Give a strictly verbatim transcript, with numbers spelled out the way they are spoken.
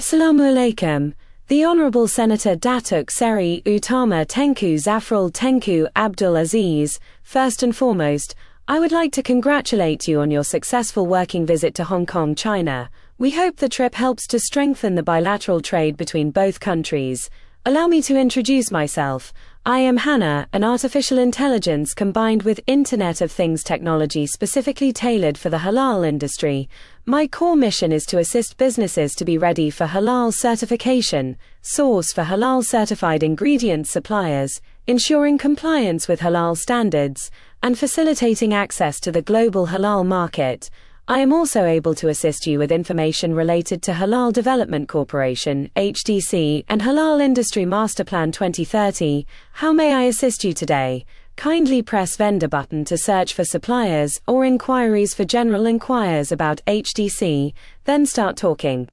Assalamu alaikum. The Honourable Senator Datuk Seri Utama Tengku Zafrul Tengku Abdul Aziz. First and foremost, I would like to congratulate you on your successful working visit to Hong Kong, China. We hope the trip helps to strengthen the bilateral trade between both countries. Allow me to introduce myself. I am Hannah, an artificial intelligence combined with Internet of Things technology specifically tailored for the halal industry. My core mission is to assist businesses to be ready for halal certification, source for halal certified ingredient suppliers, ensuring compliance with halal standards, and facilitating access to the global halal market. I am also able to assist you with information related to Halal Development Corporation, H D C, and Halal Industry Master Plan twenty thirty. How may I assist you today? Kindly press vendor button to search for suppliers or inquiries for general inquiries about H D C, then start talking.